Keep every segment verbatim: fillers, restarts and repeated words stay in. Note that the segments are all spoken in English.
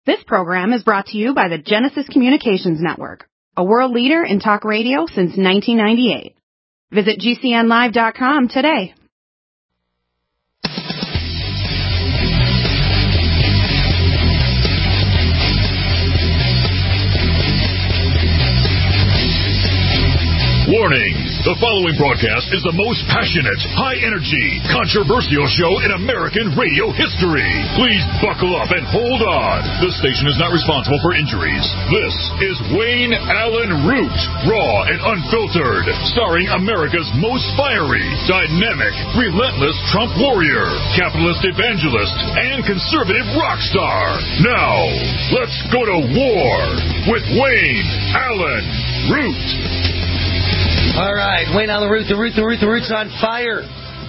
This program is brought to you by the Genesis Communications Network, a world leader in talk radio since nineteen ninety-eight. Visit G C N live dot com today. Warning! The following broadcast is the most passionate, high-energy, controversial show in American radio history. Please buckle up and hold on. This station is not responsible for injuries. This is Wayne Allyn Root, raw and unfiltered, starring America's most fiery, dynamic, relentless Trump warrior, capitalist evangelist, and conservative rock star. Now, let's go to war with Wayne Allyn Root. All right, Wayne Allyn Root, the Root, the Root, the Root's on fire.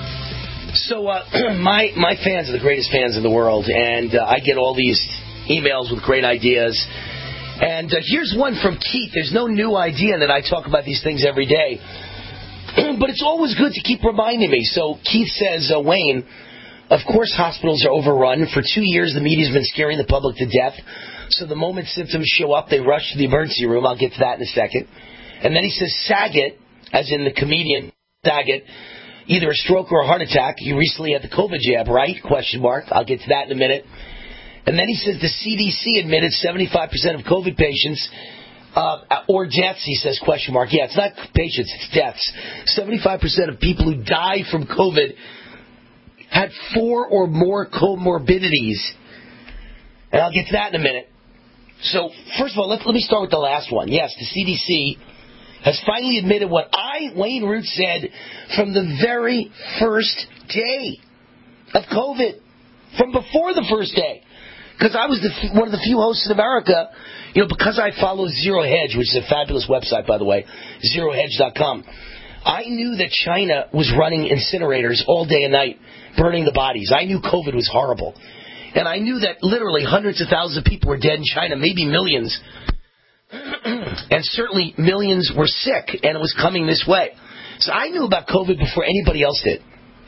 So uh, my my fans are the greatest fans in the world, and uh, I get all these emails with great ideas. And uh, here's one from Keith. There's no new idea that I talk about these things every day, but it's always good to keep reminding me. So Keith says, uh, Wayne, of course hospitals are overrun. For two years, the media's been scaring the public to death. So the moment symptoms show up, they rush to the emergency room. I'll get to that in a second. And then he says, Saget, as in the comedian Saget, either a stroke or a heart attack. You recently had the COVID jab, right? Question mark. I'll get to that in a minute. And then he says the C D C admitted seventy-five percent of COVID patients, uh, or deaths, he says, question mark. Yeah, it's not patients, it's deaths. seventy-five percent of people who died from COVID had four or more comorbidities. And I'll get to that in a minute. So, first of all, let, let me start with the last one. Yes, the C D C has finally admitted what I, Wayne Root, said from the very first day of COVID, from before the first day. Because I was the, one of the few hosts in America, you know, because I follow Zero Hedge, which is a fabulous website, by the way, zero hedge dot com. I knew that China was running incinerators all day and night, burning the bodies. I knew COVID was horrible. And I knew that literally hundreds of thousands of people were dead in China, maybe millions. And certainly millions were sick, and it was coming this way. So I knew about COVID before anybody else did.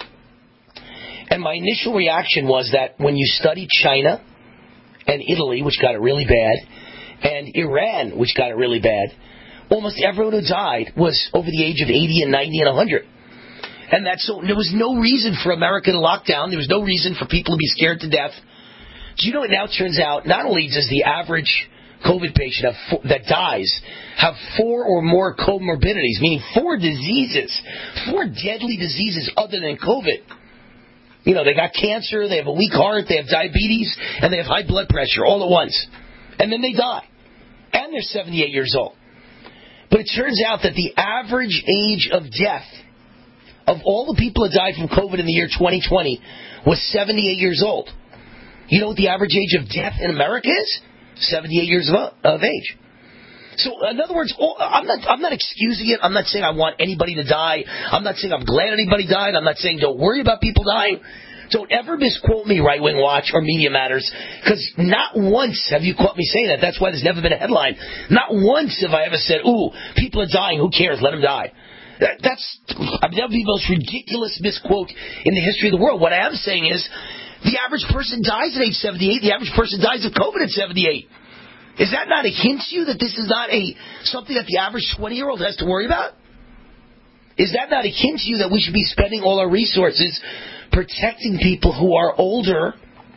And my initial reaction was that when you study China and Italy, which got it really bad, and Iran, which got it really bad, almost everyone who died was over the age of eighty and ninety and one hundred. And that's so there was no reason for American lockdown. There was no reason for people to be scared to death. Do you know it now turns out not only does the average COVID patient have four, that dies have four or more comorbidities, meaning four diseases, four deadly diseases other than COVID. You know, they got cancer, they have a weak heart, they have diabetes, and they have high blood pressure all at once. And then they die. And they're seventy-eight years old. But it turns out that the average age of death of all the people that died from COVID in the year twenty twenty was seventy-eight years old. You know what the average age of death in America is? seventy-eight years of, of age. So, in other words, I'm not I'm not excusing it. I'm not saying I want anybody to die. I'm not saying I'm glad anybody died. I'm not saying don't worry about people dying. Don't ever misquote me, Right Wing Watch or Media Matters, because not once have you caught me saying that. That's why there's never been a headline. Not once have I ever said, ooh, people are dying. Who cares? Let them die. That, that's I mean, that would be the most ridiculous misquote in the history of the world. What I am saying is, the average person dies at age seventy-eight. The average person dies of COVID at seventy-eight. Is that not a hint to you that this is not a something that the average twenty-year-old has to worry about? Is that not a hint to you that we should be spending all our resources protecting people who are older,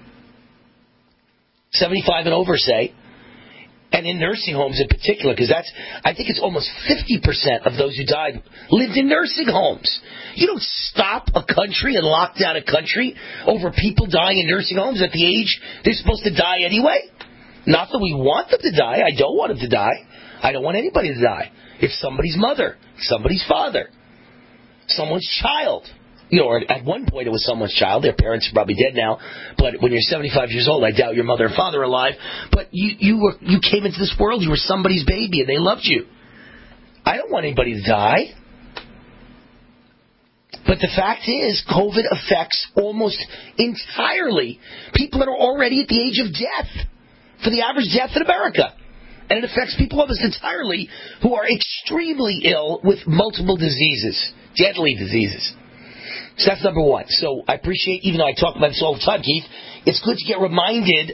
seventy-five and over, say, and in nursing homes in particular? Because that's, I think it's almost fifty percent of those who died lived in nursing homes. You don't stop a country and lock down a country over people dying in nursing homes at the age they're supposed to die anyway. Not that we want them to die. I don't want them to die. I don't want anybody to die. If somebody's mother, somebody's father, someone's child, you know, or at one point it was someone's child. Their parents are probably dead now. But when you're seventy-five years old, I doubt your mother and father are alive. But you, you were, you came into this world. You were somebody's baby, and they loved you. I don't want anybody to die. But the fact is, COVID affects almost entirely people that are already at the age of death, for the average death in America. And it affects people almost entirely who are extremely ill with multiple diseases, deadly diseases. So that's number one. So I appreciate, even though I talk about this all the time, Keith, it's good to get reminded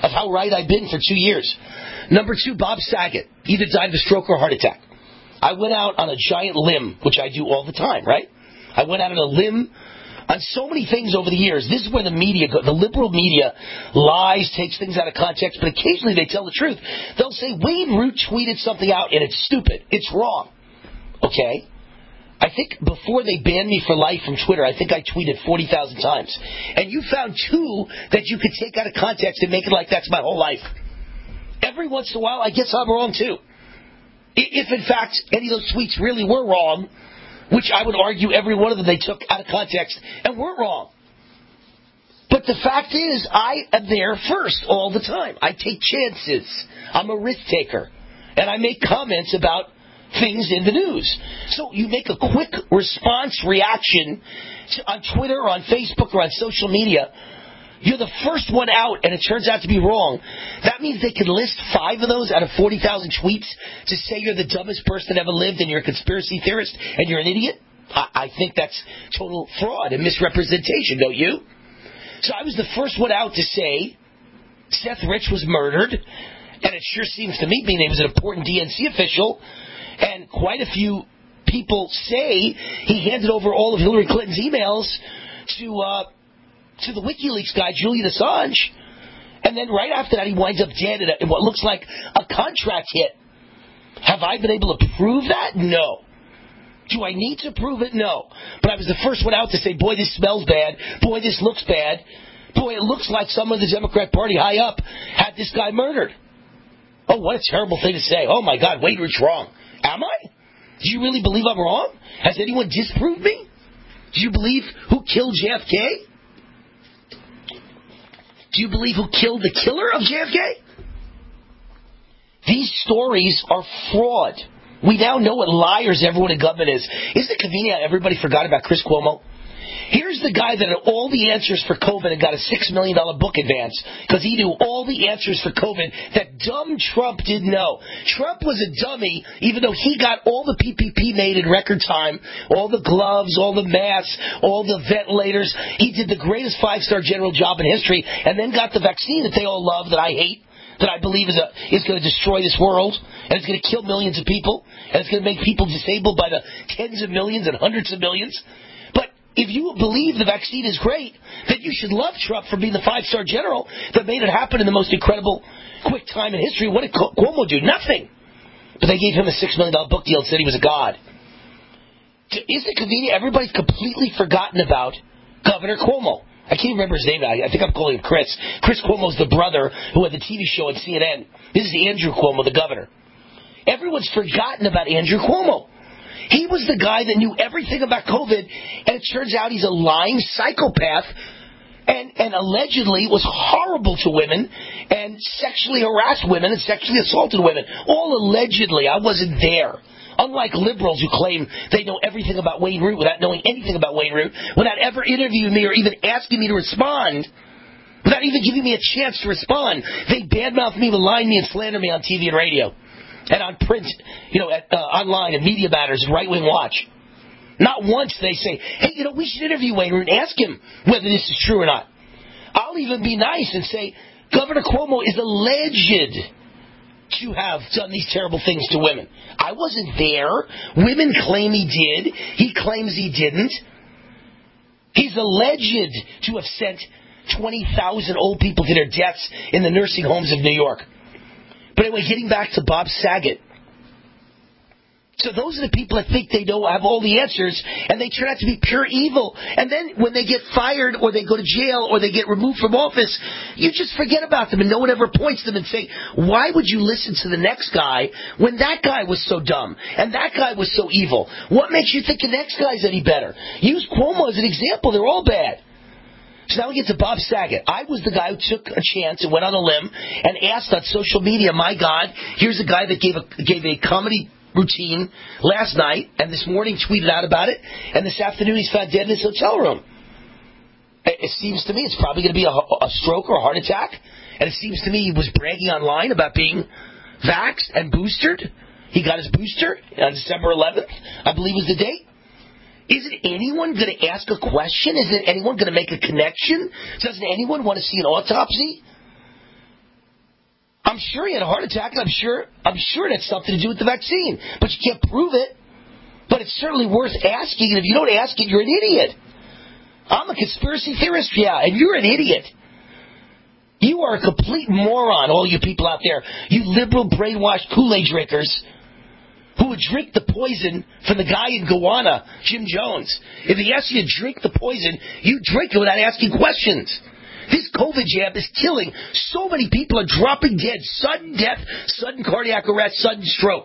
of how right I've been for two years. Number two, Bob Saget either died of a stroke or a heart attack. I went out on a giant limb, which I do all the time, right? I went out on a limb on so many things over the years. This is where the media, go, the liberal media, lies, takes things out of context, but occasionally they tell the truth. They'll say, Wayne Root tweeted something out and it's stupid. It's wrong. Okay? I think before they banned me for life from Twitter, I think I tweeted forty thousand times. And you found two that you could take out of context and make it like that's my whole life. Every once in a while, I guess I'm wrong too. If, in fact, any of those tweets really were wrong, which I would argue every one of them they took out of context and weren't wrong. But the fact is, I am there first all the time. I take chances. I'm a risk taker. And I make comments about things in the news. So you make a quick response reaction to, on Twitter or on Facebook or on social media. You're the first one out, and it turns out to be wrong. That means they can list five of those out of forty thousand tweets to say you're the dumbest person that ever lived and you're a conspiracy theorist and you're an idiot? I, I think that's total fraud and misrepresentation, don't you? So I was the first one out to say Seth Rich was murdered, and it sure seems to me, being he was an important D N C official, and quite a few people say he handed over all of Hillary Clinton's emails to... Uh, to the WikiLeaks guy, Julian Assange. And then right after that, he winds up dead in what looks like a contract hit. Have I been able to prove that? No. Do I need to prove it? No. But I was the first one out to say, boy, this smells bad. Boy, this looks bad. Boy, it looks like someone in the Democrat Party high up had this guy murdered. Oh, what a terrible thing to say. Oh, my God, Wayne Root's wrong. Am I? Do you really believe I'm wrong? Has anyone disproved me? Do you believe who killed J F K? Do you believe who killed the killer of J F K? These stories are fraud. We now know what liars everyone in government is. Isn't it convenient how everybody forgot about Chris Cuomo? Here's the guy that had all the answers for COVID and got a six million dollars book advance because he knew all the answers for COVID that dumb Trump didn't know. Trump was a dummy, even though he got all the P P P made in record time, all the gloves, all the masks, all the ventilators. He did the greatest five-star general job in history and then got the vaccine that they all love, that I hate, that I believe is, a, is going to destroy this world, and it's going to kill millions of people, and it's going to make people disabled by the tens of millions and hundreds of millions. If you believe the vaccine is great, then you should love Trump for being the five-star general that made it happen in the most incredible, quick time in history. What did Cuomo do? Nothing. But they gave him a six million dollars book deal and said he was a god. Isn't it convenient? Everybody's completely forgotten about Governor Cuomo. I can't remember his name now. I think I'm calling him Chris. Chris Cuomo's the brother who had the T V show on C N N. This is Andrew Cuomo, the governor. Everyone's forgotten about Andrew Cuomo. He was the guy that knew everything about COVID, and it turns out he's a lying psychopath and, and allegedly was horrible to women and sexually harassed women and sexually assaulted women. All allegedly. I wasn't there. Unlike liberals who claim they know everything about Wayne Root without knowing anything about Wayne Root, without ever interviewing me or even asking me to respond, without even giving me a chance to respond. They badmouth me, malign me, and slander me on T V and radio. And on print, you know, at, uh, online and Media Matters and Right Wing Watch. Not once they say, hey, you know, we should interview Wayne Root and ask him whether this is true or not. I'll even be nice and say, Governor Cuomo is alleged to have done these terrible things to women. I wasn't there. Women claim he did. He claims he didn't. He's alleged to have sent twenty thousand old people to their deaths in the nursing homes of New York. But anyway, getting back to Bob Saget. So those are the people that think they know have all the answers, and they turn out to be pure evil. And then when they get fired or they go to jail or they get removed from office, you just forget about them and no one ever points them and say, why would you listen to the next guy when that guy was so dumb and that guy was so evil? What makes you think the next guy's any better? Use Cuomo as an example. They're all bad. So now we get to Bob Saget. I was the guy who took a chance and went on a limb and asked on social media, my God, here's a guy that gave a gave a comedy routine last night and this morning tweeted out about it, and this afternoon he's found dead in his hotel room. It seems to me it's probably going to be a, a stroke or a heart attack, and it seems to me he was bragging online about being vaxxed and boosted. He got his booster on December eleventh, I believe was the date. Isn't anyone going to ask a question? Isn't anyone going to make a connection? Doesn't anyone want to see an autopsy? I'm sure he had a heart attack. I'm sure I'm sure it had something to do with the vaccine. But you can't prove it. But it's certainly worth asking. And if you don't ask it, you're an idiot. I'm a conspiracy theorist, yeah, and you're an idiot. You are a complete moron, all you people out there. You liberal, brainwashed Kool-Aid drinkers who would drink the poison from the guy in Guyana, Jim Jones. If he asks you to drink the poison, you drink it without asking questions. This COVID jab is killing. So many people are dropping dead. Sudden death, sudden cardiac arrest, sudden stroke.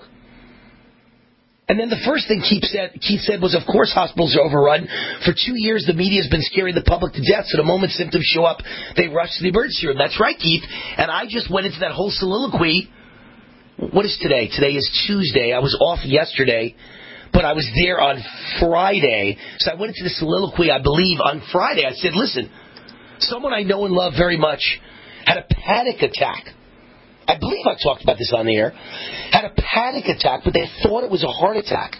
And then the first thing Keith said, Keith said was, of course, hospitals are overrun. For two years, the media has been scaring the public to death, so the moment symptoms show up, they rush to the emergency room. That's right, Keith. And I just went into that whole soliloquy. What is today? Today is Tuesday. I was off yesterday, but I was there on Friday. So I went into the soliloquy, I believe, on Friday. I said, listen, someone I know and love very much had a panic attack. I believe I talked about this on the air. Had a panic attack, but they thought it was a heart attack.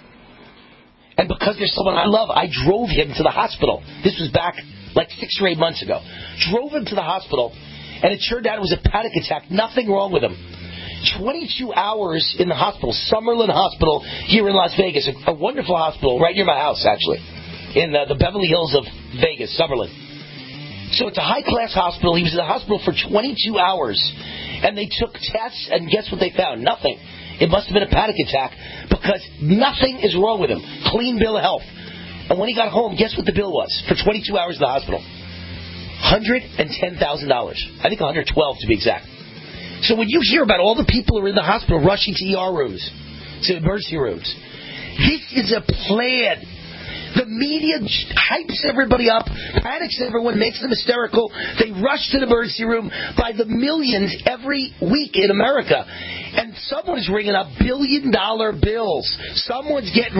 And because there's someone I love, I drove him to the hospital. This was back like six or eight months ago. Drove him to the hospital, and it turned out it was a panic attack. Nothing wrong with him. twenty-two hours in the hospital, Summerlin Hospital here in Las Vegas, a, a wonderful hospital right near my house, actually, in uh, the Beverly Hills of Vegas, Summerlin. So it's a high-class hospital. He was in the hospital for twenty-two hours, and they took tests, and guess what they found? Nothing. It must have been a panic attack because nothing is wrong with him. Clean bill of health. And when he got home, guess what the bill was for twenty-two hours in the hospital? one hundred ten thousand dollars. I think one hundred twelve to be exact. So when you hear about all the people who are in the hospital rushing to E R rooms, to emergency rooms, this is a plan. The media hypes everybody up, panics everyone, makes them hysterical. They rush to the emergency room by the millions every week in America. And someone is ringing up billion-dollar bills. Someone's getting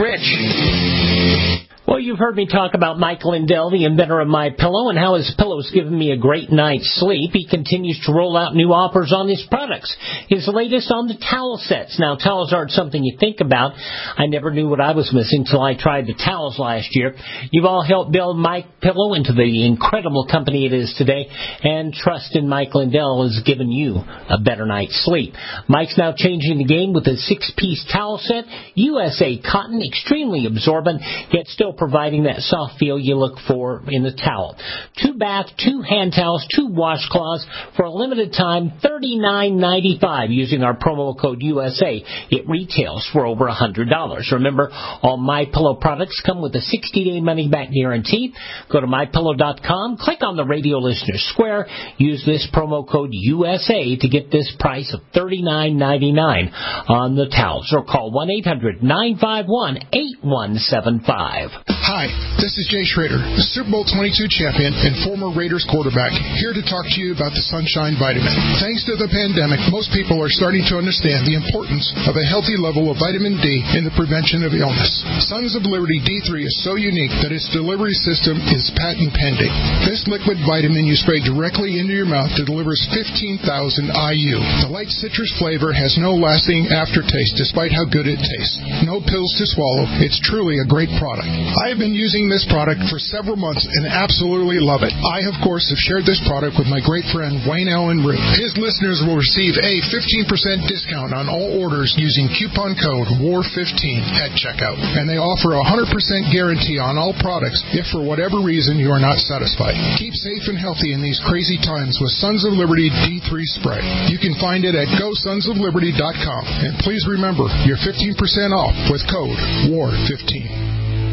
rich. Well, you've heard me talk about Mike Lindell, the inventor of MyPillow, and how his pillow's given me a great night's sleep. He continues to roll out new offers on his products. His latest on the towel sets. Now, towels aren't something you think about. I never knew what I was missing till I tried the towels last year. You've all helped build MyPillow into the incredible company it is today, and trust in Mike Lindell has given you a better night's sleep. Mike's now changing the game with a six-piece towel set, U S A cotton, extremely absorbent, yet still providing that soft feel you look for in the towel. Two bath, two hand towels, two washcloths for a limited time, thirty-nine ninety-five using our promo code U S A. It retails for over one hundred dollars. Remember, all MyPillow products come with a sixty-day money-back guarantee. Go to my pillow dot com, click on the radio listener square, use this promo code U S A to get this price of thirty-nine ninety-nine on the towels, or call one eight hundred nine five one eight one seven five. Hi, this is Jay Schrader, the Super Bowl twenty-two champion and former Raiders quarterback, here to talk to you about the Sunshine Vitamin. Thanks to the pandemic, most people are starting to understand the importance of a healthy level of vitamin D in the prevention of illness. Sons of Liberty D three is so unique that its delivery system is patent pending. This liquid vitamin you spray directly into your mouth that delivers fifteen thousand I U. The light citrus flavor has no lasting aftertaste despite how good it tastes. No pills to swallow. It's truly a great product. I have been using this product for several months and absolutely love it. I, of course, have shared this product with my great friend Wayne Allen Root. His listeners will receive a fifteen percent discount on all orders using coupon code W A R fifteen at checkout. And they offer a one hundred percent guarantee on all products if for whatever reason you are not satisfied. Keep safe and healthy in these crazy times with Sons of Liberty D three Spray. You can find it at go sons of liberty dot com. And please remember, you're fifteen percent off with code W A R fifteen.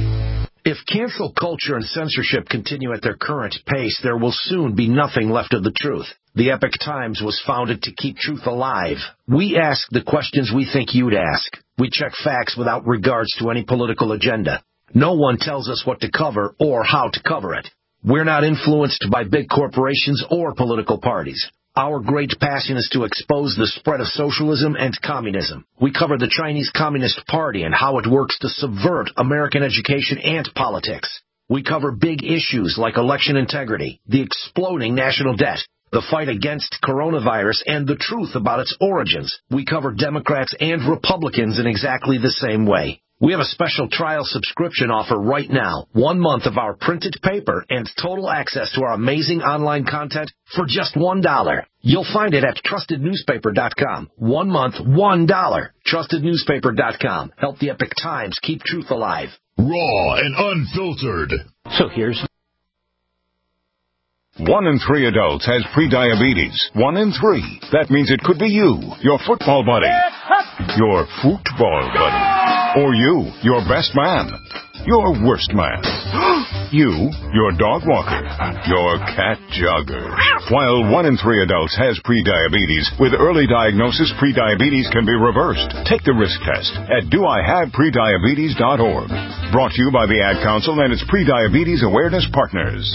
If cancel culture and censorship continue at their current pace, there will soon be nothing left of the truth. The Epoch Times was founded to keep truth alive. We ask the questions we think you'd ask. We check facts without regards to any political agenda. No one tells us what to cover or how to cover it. We're not influenced by big corporations or political parties. Our great passion is to expose the spread of socialism and communism. We cover the Chinese Communist Party and how it works to subvert American education and politics. We cover big issues like election integrity, the exploding national debt, the fight against coronavirus, and the truth about its origins. We cover Democrats and Republicans in exactly the same way. We have a special trial subscription offer right now. One month of our printed paper and total access to our amazing online content for just one dollar. You'll find it at trusted newspaper dot com. One month, one dollar. trusted newspaper dot com. Help the Epic Times keep truth alive. Raw and unfiltered. So here's... One in three adults has prediabetes. One in three. That means it could be you, your football buddy, your football buddy. Or you, your best man, your worst man. You, your dog walker, your cat jogger. While one in three adults has prediabetes, with early diagnosis, prediabetes can be reversed. Take the risk test at do I have prediabetes dot org. Brought to you by the Ad Council and its Prediabetes Awareness Partners.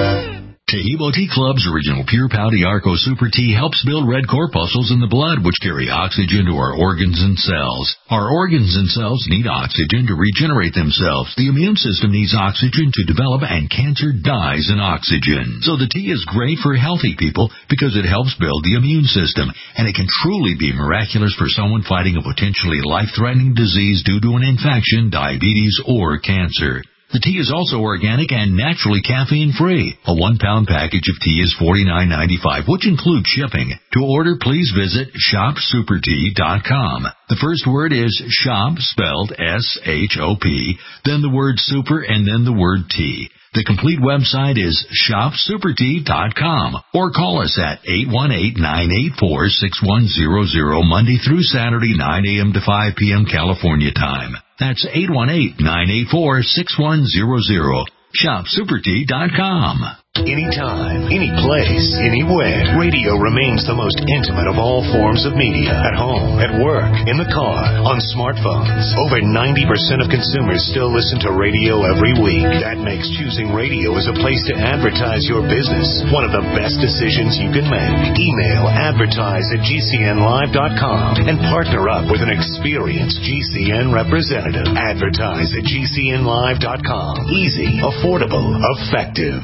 Taheebo Tea Club's original Pure Pouty Arco Super Tea helps build red corpuscles in the blood, which carry oxygen to our organs and cells. Our organs and cells need oxygen to regenerate themselves. The immune system needs oxygen to develop, and cancer dies in oxygen. So the tea is great for healthy people because it helps build the immune system, and it can truly be miraculous for someone fighting a potentially life-threatening disease due to an infection, diabetes, or cancer. The tea is also organic and naturally caffeine-free. A one-pound package of tea is forty-nine ninety-five, which includes shipping. To order, please visit shop super tea dot com. The first word is shop, spelled S H O P, then the word super, and then the word tea. The complete website is shop super tea dot com, or call us at eight one eight, nine eight four, six one zero zero, Monday through Saturday, nine a.m. to five p.m. California time. That's eight one eight, nine eight four, six one zero zero. shop super tea dot com. Anytime, any place, anywhere, radio remains the most intimate of all forms of media. At home, at work, in the car, on smartphones. Over ninety percent of consumers still listen to radio every week. That makes choosing radio as a place to advertise your business one of the best decisions you can make. Email advertise at G C N live dot com and partner up with an experienced G C N representative. Advertise at G C N live dot com. Easy, affordable, effective.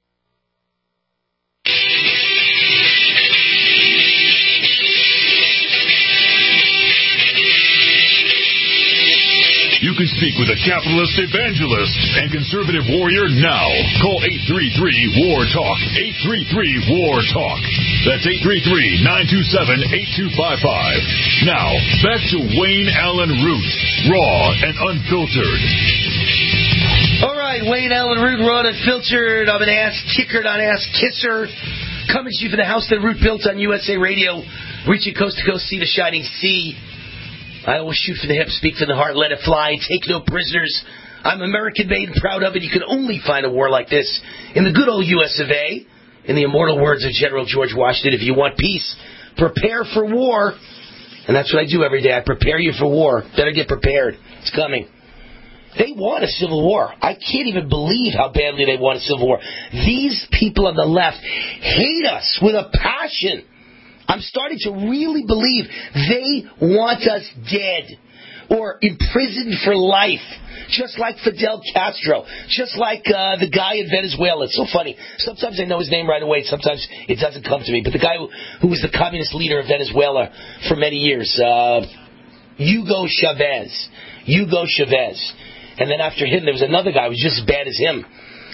You can speak with a capitalist evangelist and conservative warrior now. Call eight three three, W A R, TALK. eight three three, W A R, TALK. That's eight three three, nine two seven, eight two five five. Now, back to Wayne Allen Root, raw and unfiltered. All right, Wayne Allen Root, raw and unfiltered. I'm an ass kicker, not ass kisser. Coming to you from the house that Root built on U S A Radio, reaching coast to coast, sea to shining sea. I always shoot from the hip, speak from the heart, let it fly, take no prisoners. I'm American-made and proud of it. You can only find a war like this in the good old U S of A. In the immortal words of General George Washington, if you want peace, prepare for war. And that's what I do every day. I prepare you for war. Better get prepared. It's coming. They want a civil war. I can't even believe how badly they want a civil war. These people on the left hate us with a passion. I'm starting to really believe they want us dead or imprisoned for life, just like Fidel Castro, just like uh, the guy in Venezuela. It's so funny. Sometimes I know his name right away. Sometimes it doesn't come to me. But the guy who, who was the communist leader of Venezuela for many years, uh, Hugo Chavez. Hugo Chavez. And then after him, there was another guy who was just as bad as him,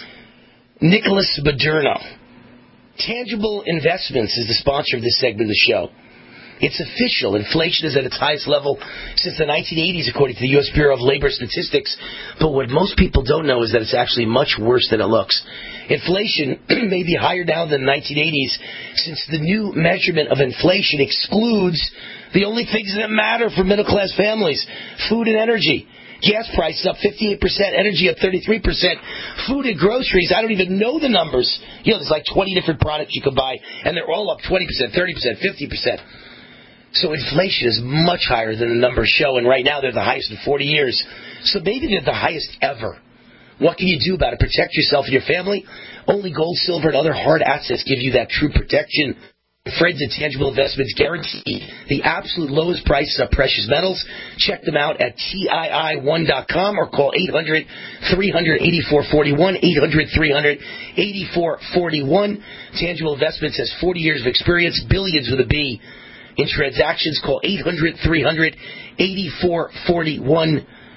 Nicolas Maduro. Tangible Investments is the sponsor of this segment of the show. It's official. Inflation is at its highest level since the nineteen eighties, according to the U S Bureau of Labor Statistics. But what most people don't know is that it's actually much worse than it looks. Inflation may be higher now than the nineteen eighties, since the new measurement of inflation excludes the only things that matter for middle-class families: food and energy. Gas prices up fifty-eight percent, energy up thirty-three percent, food and groceries, I don't even know the numbers. You know, there's like twenty different products you can buy, and they're all up twenty percent, thirty percent, fifty percent. So inflation is much higher than the numbers show, and right now they're the highest in forty years. So maybe they're the highest ever. What can you do about it? Protect yourself and your family? Only gold, silver, and other hard assets give you that true protection. Friends at Tangible Investments guarantee the absolute lowest prices of precious metals. Check them out at T I I one dot com or call eight hundred, three hundred, eighty-four forty-one, eight hundred, three hundred, eighty-four forty-one. Tangible Investments has forty years of experience, billions with a B. In transactions, call eight hundred, three hundred, eighty-four forty-one.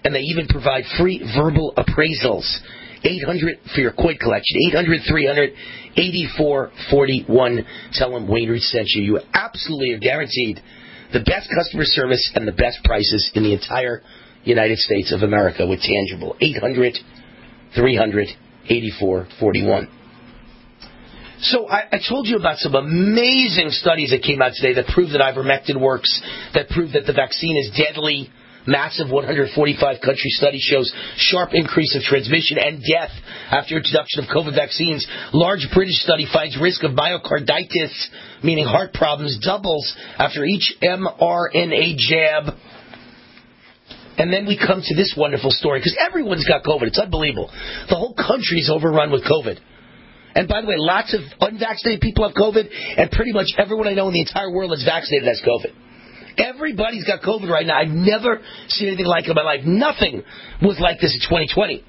And they even provide free verbal appraisals. eight hundred for your coin collection. eight hundred, three hundred, eighty-four forty-one. Tell them Wayne Root sent you. You absolutely are guaranteed the best customer service and the best prices in the entire United States of America with Tangible. eight hundred, three hundred, eighty-four forty-one. So I, I told you about some amazing studies that came out today that prove that ivermectin works, that prove that the vaccine is deadly. Massive one hundred forty-five country study shows sharp increase of transmission and death after introduction of COVID vaccines. Large British study finds risk of myocarditis, meaning heart problems, doubles after each mRNA jab. And then we come to this wonderful story, because everyone's got COVID. It's unbelievable. The whole country's overrun with COVID. And by the way, lots of unvaccinated people have COVID, and pretty much everyone I know in the entire world that's vaccinated has COVID. Everybody's got COVID right now. I've never seen anything like it in my life. Nothing was like this in twenty twenty.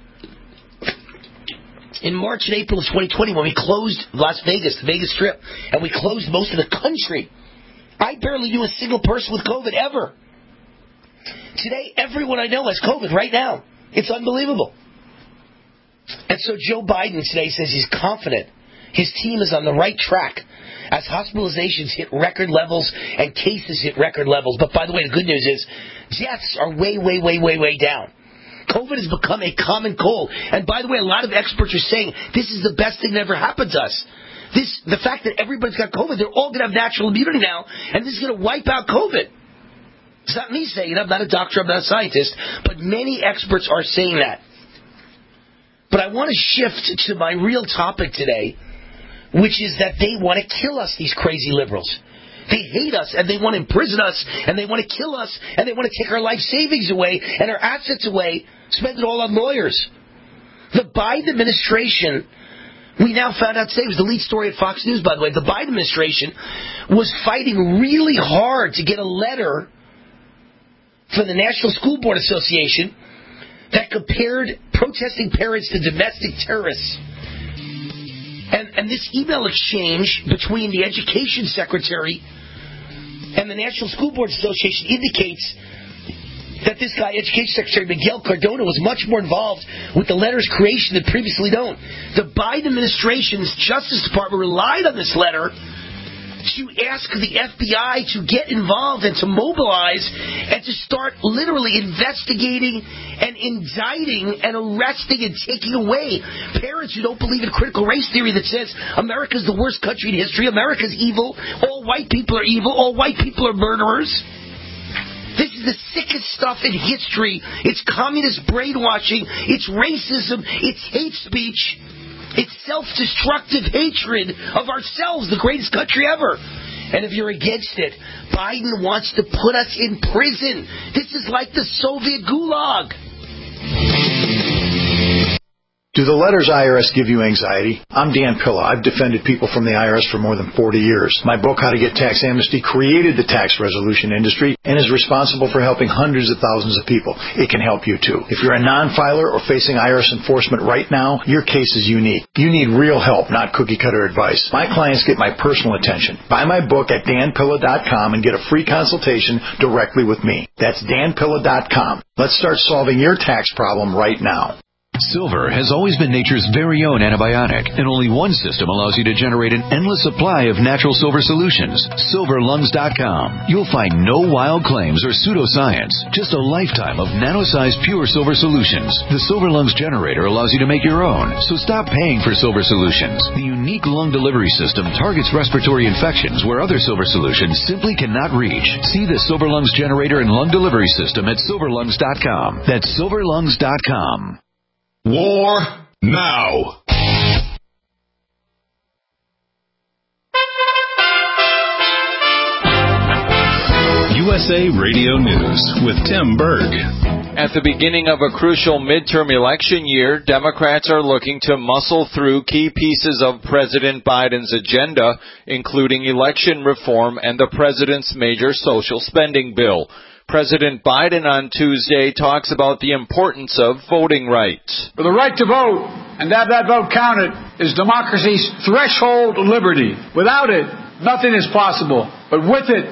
In March and April of twenty twenty, when we closed Las Vegas, the Vegas Strip, and we closed most of the country, I barely knew a single person with COVID ever. Today, everyone I know has COVID right now. It's unbelievable. And so Joe Biden today says he's confident his team is on the right track as hospitalizations hit record levels and cases hit record levels. But by the way, the good news is deaths are way, way, way, way, way down. COVID has become a common cold. And by the way, a lot of experts are saying this is the best thing that ever happened to us. This, the fact that everybody's got COVID, they're all going to have natural immunity now, and this is going to wipe out COVID. It's not me saying it. I'm not a doctor. I'm not a scientist. But many experts are saying that. But I want to shift to my real topic today, which is that they want to kill us, these crazy liberals. They hate us, and they want to imprison us, and they want to kill us, and they want to take our life savings away and our assets away, spend it all on lawyers. The Biden administration, we now found out today, it was the lead story at Fox News, by the way, the Biden administration was fighting really hard to get a letter from the National School Board Association that compared protesting parents to domestic terrorists. And, and this email exchange between the Education Secretary and the National School Board Association indicates that this guy, Education Secretary Miguel Cardona, was much more involved with the letter's creation than previously known. The Biden administration's Justice Department relied on this letter to ask the F B I to get involved and to mobilize and to start literally investigating and indicting and arresting and taking away parents who don't believe in critical race theory that says America's the worst country in history, America's evil, all white people are evil, all white people are murderers. This is the sickest stuff in history. It's communist brainwashing, it's racism, it's hate speech. It's self-destructive hatred of ourselves, the greatest country ever. And if you're against it, Biden wants to put us in prison. This is like the Soviet gulag. Do the letters I R S give you anxiety? I'm Dan Pilla. I've defended people from the I R S for more than forty years. My book, How to Get Tax Amnesty, created the tax resolution industry and is responsible for helping hundreds of thousands of people. It can help you too. If you're a non-filer or facing I R S enforcement right now, your case is unique. You need real help, not cookie-cutter advice. My clients get my personal attention. Buy my book at dan pilla dot com and get a free consultation directly with me. That's dan pilla dot com. Let's start solving your tax problem right now. Silver has always been nature's very own antibiotic, and only one system allows you to generate an endless supply of natural silver solutions. silver lungs dot com. You'll find no wild claims or pseudoscience, just a lifetime of nano-sized pure silver solutions. The Silver Lungs generator allows you to make your own, so stop paying for silver solutions. The unique lung delivery system targets respiratory infections where other silver solutions simply cannot reach. See the Silver Lungs generator and lung delivery system at silver lungs dot com. That's silver lungs dot com. War now. U S A Radio News with Tim Berg. At the beginning of a crucial midterm election year, Democrats are looking to muscle through key pieces of President Biden's agenda, including election reform and the president's major social spending bill. President Biden on Tuesday talks about the importance of voting rights. For the right to vote and to have that vote counted is democracy's threshold liberty. Without it, nothing is possible. But with it,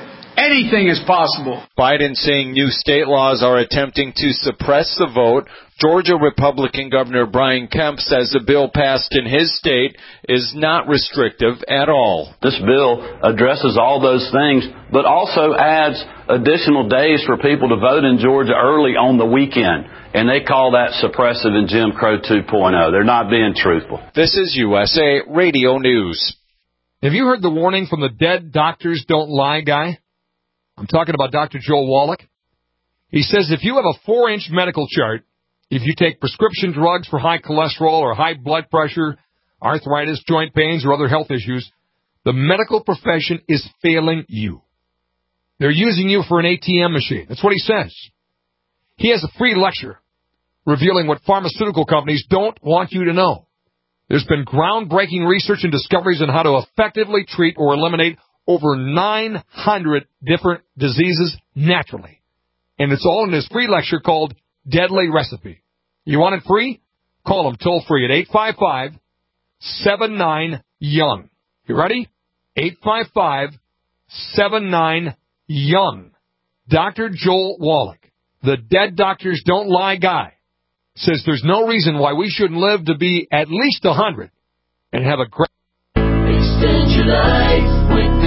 Anything is possible. Biden saying new state laws are attempting to suppress the vote. Georgia Republican Governor Brian Kemp says the bill passed in his state is not restrictive at all. This bill addresses all those things, but also adds additional days for people to vote in Georgia early on the weekend. And they call that suppressive and Jim Crow two point oh. They're not being truthful. This is U S A Radio News. Have you heard the warning from the dead doctors don't lie guy? I'm talking about Doctor Joel Wallach. He says if you have a four-inch medical chart, if you take prescription drugs for high cholesterol or high blood pressure, arthritis, joint pains, or other health issues, the medical profession is failing you. They're using you for an A T M machine. That's what he says. He has a free lecture revealing what pharmaceutical companies don't want you to know. There's been groundbreaking research and discoveries on how to effectively treat or eliminate over nine hundred different diseases naturally. And it's all in this free lecture called Deadly Recipe. You want it free? Call him toll free at eight five five, seven nine, young. You ready? eight five five, seven nine, young. Doctor Joel Wallach, the dead doctors don't lie guy, says there's no reason why we shouldn't live to be at least one hundred and have a great... Extend your life with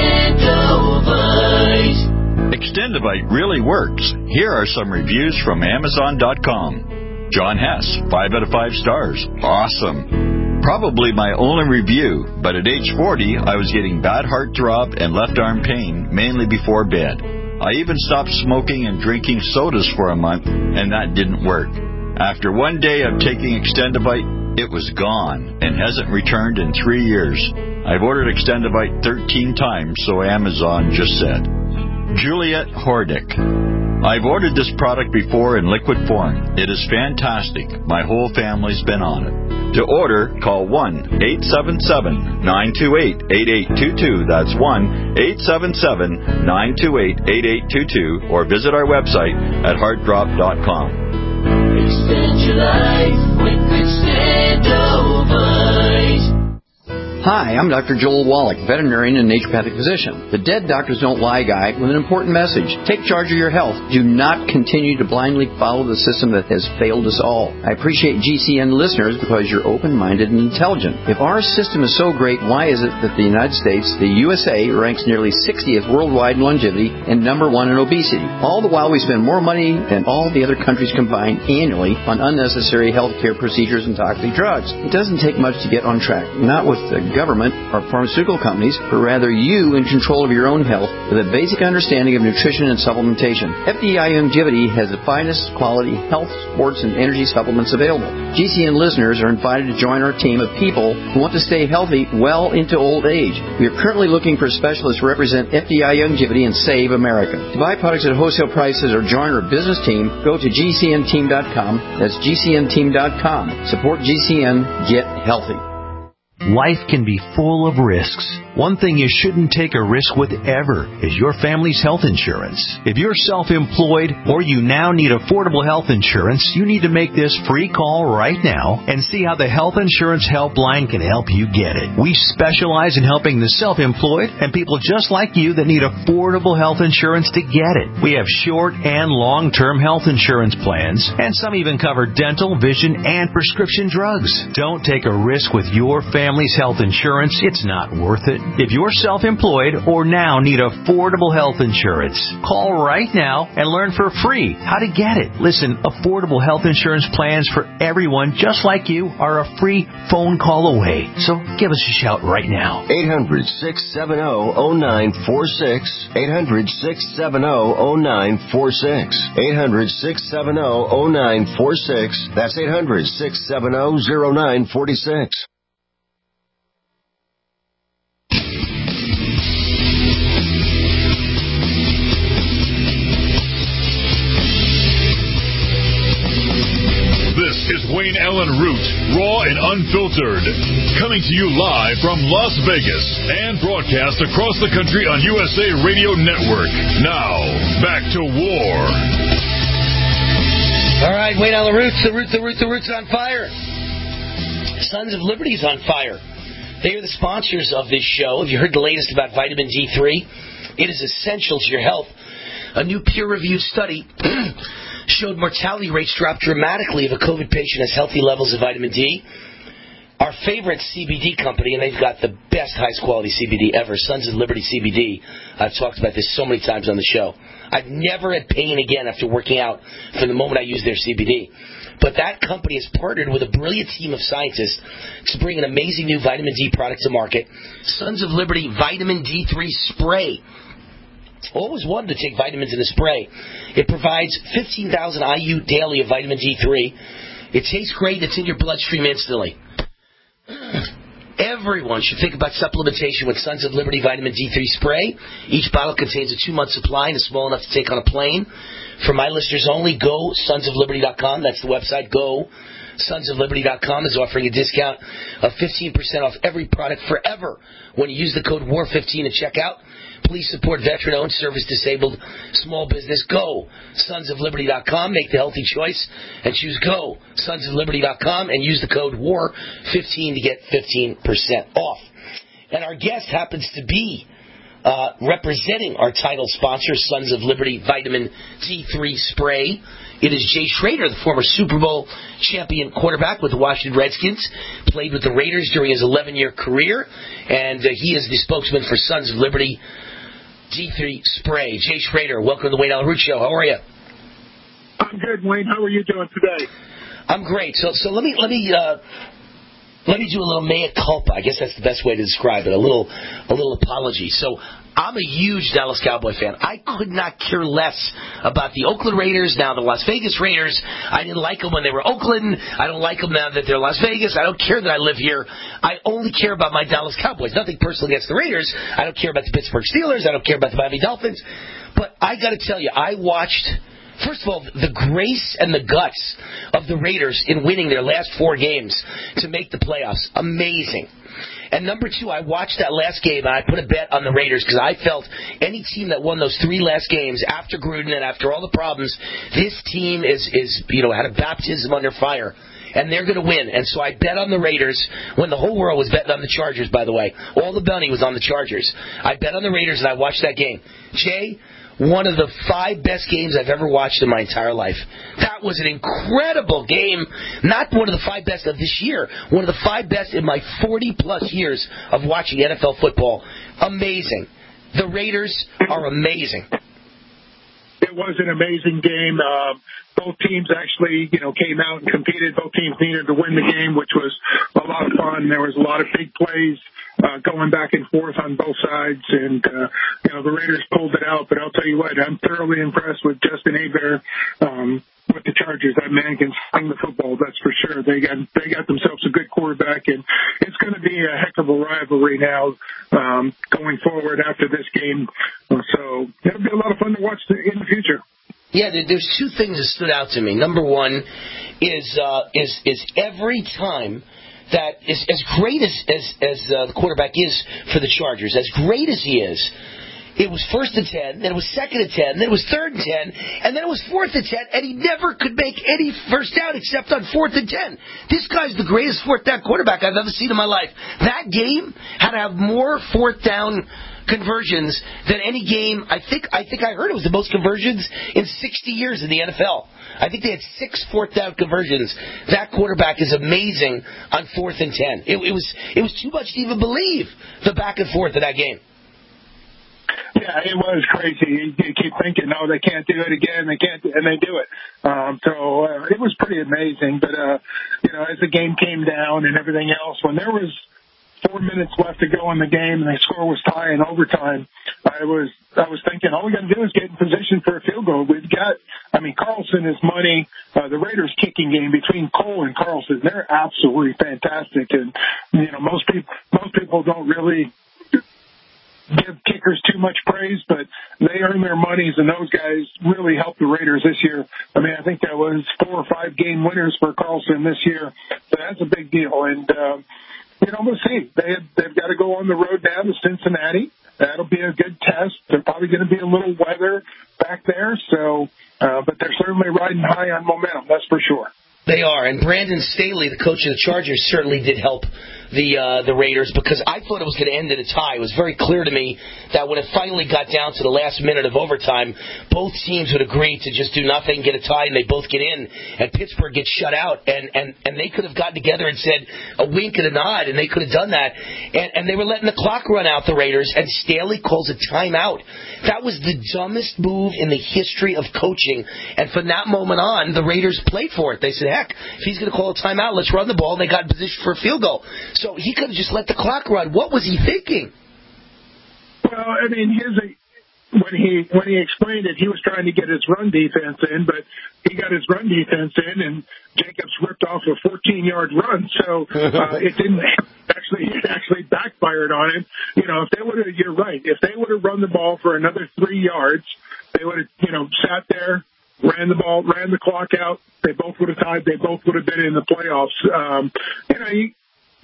Extendovite. Extendovite really works. Here are some reviews from Amazon dot com. John Hess, five out of five stars. Awesome. Probably my only review, but at age forty, I was getting bad heart throb and left arm pain, mainly before bed. I even stopped smoking and drinking sodas for a month, and that didn't work. After one day of taking Extendovite, it was gone and hasn't returned in three years. I've ordered Extendovite thirteen times, so Amazon just said. Juliet Hordick. I've ordered this product before in liquid form. It is fantastic. My whole family's been on it. To order, call one eight seven seven, nine two eight, eight eight two two. That's one eight seven seven, nine two eight, eight eight two two. Or visit our website at heart drop dot com. Extend your life with Extendovite. Hi, I'm Doctor Joel Wallach, veterinarian and naturopathic physician. The Dead Doctors Don't Lie guy with an important message. Take charge of your health. Do not continue to blindly follow the system that has failed us all. I appreciate G C N listeners because you're open-minded and intelligent. If our system is so great, why is it that the United States, the U S A, ranks nearly sixtieth worldwide in longevity and number one in obesity? All the while we spend more money than all the other countries combined annually on unnecessary health care procedures and toxic drugs. It doesn't take much to get on track. Not with the government or pharmaceutical companies, but rather you in control of your own health with a basic understanding of nutrition and supplementation. F D I Longevity has the finest quality health, sports, and energy supplements available. G C N listeners are invited to join our team of people who want to stay healthy well into old age. We are currently looking for specialists to represent F D I Longevity and Save America. To buy products at wholesale prices or join our business team, go to G C N team dot com. That's G C N team dot com. Support G C N. Get healthy. Life can be full of risks. One thing you shouldn't take a risk with ever is your family's health insurance. If you're self-employed or you now need affordable health insurance, you need to make this free call right now and see how the Health Insurance Helpline can help you get it. We specialize in helping the self-employed and people just like you that need affordable health insurance to get it. We have short and long-term health insurance plans, and some even cover dental, vision, and prescription drugs. Don't take a risk with your family's health insurance. It's not worth it. If you're self-employed or now need affordable health insurance, call right now and learn for free how to get it. Listen, affordable health insurance plans for everyone just like you are a free phone call away. So give us a shout right now. eight hundred, six seven zero, zero nine four six. eight hundred, six seven zero, zero nine four six. eight hundred, six seven zero, zero nine four six. That's eight hundred, six seven zero, zero nine four six. This is Wayne Allen Root, raw and unfiltered, coming to you live from Las Vegas and broadcast across the country on U S A Radio Network. Now, back to war. All right, Wayne Allen Root, the Root, the Root, the Root's on fire. Sons of Liberty's on fire. They are the sponsors of this show. Have you heard the latest about vitamin D three? It is essential to your health. A new peer-reviewed study showed mortality rates drop dramatically if a COVID patient has healthy levels of vitamin D. Our favorite C B D company, and they've got the best, highest quality C B D ever, Sons of Liberty C B D. I've talked about this so many times on the show. I've never had pain again after working out from the moment I used their C B D. But that company has partnered with a brilliant team of scientists to bring an amazing new vitamin D product to market, Sons of Liberty Vitamin D three Spray. Always wanted to take vitamins in a spray. It provides fifteen thousand I U daily of vitamin D three. It tastes great. It's in your bloodstream instantly. Everyone should think about supplementation with Sons of Liberty Vitamin D three Spray. Each bottle contains a two-month supply and is small enough to take on a plane. For my listeners only, go sons of liberty dot com. That's the website. Go sons of liberty dot com is offering a discount of fifteen percent off every product forever when you use the code war fifteen at checkout. Please support veteran-owned, service-disabled small business. Go sons of liberty dot com. Make the healthy choice and choose Go sons of liberty dot com and use the code war fifteen to get fifteen percent off. And our guest happens to be uh, representing our title sponsor, Sons of Liberty Vitamin D three Spray. It is Jay Schroeder, the former Super Bowl champion quarterback with the Washington Redskins, played with the Raiders during his eleven-year career, and uh, he is the spokesman for Sons of Liberty D three Spray. Jay Schroeder, welcome to the Wayne Allyn Root Show. How are you? I'm good, Wayne. How are you doing today? I'm great. So, so let me let me uh, let me do a little mea culpa. I guess that's the best way to describe it. A little a little apology. So, I'm a huge Dallas Cowboy fan. I could not care less about the Oakland Raiders, now the Las Vegas Raiders. I didn't like them when they were Oakland. I don't like them now that they're Las Vegas. I don't care that I live here. I only care about my Dallas Cowboys. Nothing personal against the Raiders. I don't care about the Pittsburgh Steelers. I don't care about the Miami Dolphins. But I got to tell you, I watched, first of all, the grace and the guts of the Raiders in winning their last four games to make the playoffs. Amazing. And number two, I watched that last game, and I put a bet on the Raiders because I felt any team that won those three last games after Gruden and after all the problems, this team is, is you know, had a baptism under fire, and they're going to win. And so I bet on the Raiders when the whole world was betting on the Chargers, by the way. All the money was on the Chargers. I bet on the Raiders, and I watched that game. Jay, one of the five best games I've ever watched in my entire life. That was an incredible game. Not one of the five best of this year. One of the five best in my forty-plus years of watching N F L football. Amazing. The Raiders are amazing. It was an amazing game. Uh, both teams actually, you know, came out and competed. Both teams needed to win the game, which was a lot of fun. There was a lot of big plays uh, going back and forth on both sides, and uh, you know, the Raiders pulled it out. But I'll tell you what, I'm thoroughly impressed with Justin Hebert um, with the Chargers. That man can sling the football, that's for sure. They got they got themselves a good quarterback, and it's going to be a heck of a rivalry now um, going forward after this game. So it'll be a lot of fun to watch in the future. Yeah, there's two things that stood out to me. Number one is uh, is is every time that is as great as as, as uh, the quarterback is for the Chargers, as great as he is, it was first and ten, then it was second and ten, then it was third and ten, and then it was fourth and ten, and he never could make any first down except on fourth and ten. This guy's the greatest fourth down quarterback I've ever seen in my life. That game had to have more fourth down conversions than any game. I think I think I heard it was the most conversions in sixty years in the N F L. I think they had six fourth down conversions. That quarterback is amazing on fourth and ten. It, it was it was too much to even believe the back and forth of that game. Yeah, it was crazy. You keep thinking, no, they can't do it again. They can't, and they do it. Um, so uh, it was pretty amazing. But uh, you know, as the game came down and everything else, when there was four minutes left to go in the game and the score was tie in overtime, I was I was thinking all we got to do is get in position for a field goal. We've got, I mean, Carlson is money. Uh, the Raiders kicking game between Cole and Carlson, they're absolutely fantastic. And you know, most people most people don't really give kickers too much praise, but they earn their monies, and those guys really helped the Raiders this year. I mean, I think that was four or five game winners for Carlson this year, so that's a big deal. And uh, you know, we'll see. They have, they've got to go on the road down to Cincinnati. That'll be a good test. There's probably going to be a little weather back there, so uh, but they're certainly riding high on momentum, that's for sure. They are, and Brandon Staley, the coach of the Chargers, certainly did help the uh, the Raiders, because I thought it was going to end in a tie. It was very clear to me that when it finally got down to the last minute of overtime, both teams would agree to just do nothing, get a tie, and they both get in, and Pittsburgh gets shut out, and, and, and they could have gotten together and said a wink and a nod, and they could have done that, and, and they were letting the clock run out, the Raiders, and Staley calls a timeout. That was the dumbest move in the history of coaching, and from that moment on, the Raiders played for it. They said, heck, if he's going to call a timeout, let's run the ball, and they got in position for a field goal. So he could have just let the clock run. What was he thinking? Well, I mean, here's a, when he when he explained it, he was trying to get his run defense in, but he got his run defense in, and Jacobs ripped off a fourteen-yard run. So uh, it didn't actually it actually backfired on him. You know, if they would have, you're right. If they would have run the ball for another three yards, they would have, you know, sat there, ran the ball, ran the clock out. They both would have tied. They both would have been in the playoffs. Um, you know, he,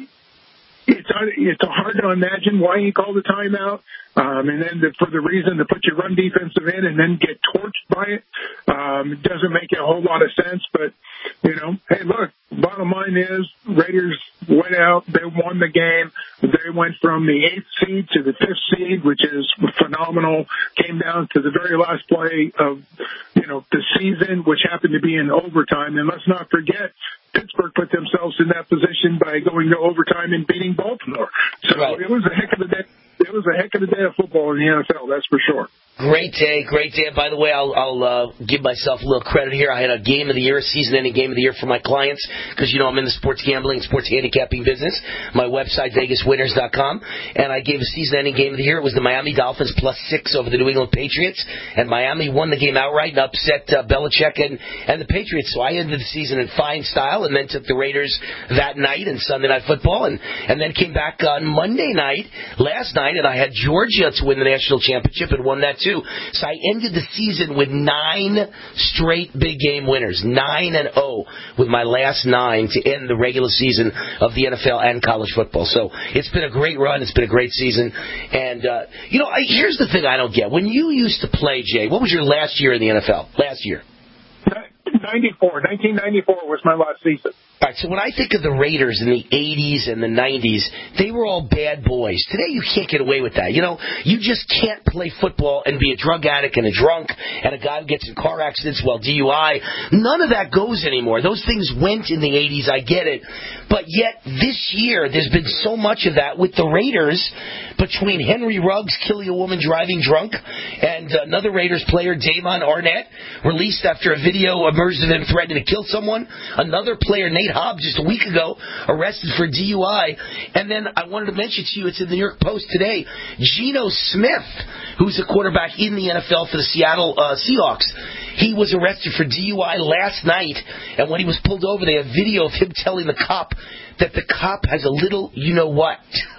it's it's hard to imagine why he called a timeout, um, and then the, for the reason to put your run defensive in and then get torched by it. Um, it doesn't make a whole lot of sense. But you know, hey, look. Bottom line is, Raiders went out. They won the game. They went from the eighth seed to the fifth seed, which is phenomenal. Came down to the very last play of, you know, the season, which happened to be in overtime. And let's not forget, Pittsburgh put themselves in that position by going to overtime and beating Baltimore. So right. it was a heck of a day. It was a heck of a day of football in the N F L. That's for sure. Great day, great day. By the way, I'll, I'll uh, give myself a little credit here. I had a game of the year, a season-ending game of the year for my clients, because, you know, I'm in the sports gambling, sports handicapping business. My website, Vegas Winners dot com, and I gave a season-ending game of the year. It was the Miami Dolphins plus six over the New England Patriots, and Miami won the game outright and upset uh, Belichick and, and the Patriots. So I ended the season in fine style, and then took the Raiders that night in Sunday Night Football, and, and then came back on Monday night, last night, and I had Georgia to win the national championship and won that too. So I ended the season with nine straight big game winners, nine and oh, with my last nine to end the regular season of the N F L and college football. So it's been a great run. It's been a great season. And, uh, you know, I, here's the thing I don't get. When you used to play, Jay, what was your last year in the N F L? Last year? ninety-four. nineteen ninety-four was my last season. All right, so when I think of the Raiders in the eighties and the nineties, they were all bad boys. Today, you can't get away with that. You know, you just can't play football and be a drug addict and a drunk and a guy who gets in car accidents while D U I. None of that goes anymore. Those things went in the eighties, I get it. But yet, this year, there's been so much of that with the Raiders, between Henry Ruggs killing a woman driving drunk and another Raiders player, Damon Arnett, released after a video emerged of him threatening to kill someone. Another player, Nate Hobbs, just a week ago, arrested for D U I. And then I wanted to mention to you, it's in the New York Post today, Geno Smith, who's a quarterback in the N F L for the Seattle uh, Seahawks. He was arrested for D U I last night, and when he was pulled over, they have video of him telling the cop that the cop has a little you-know-what.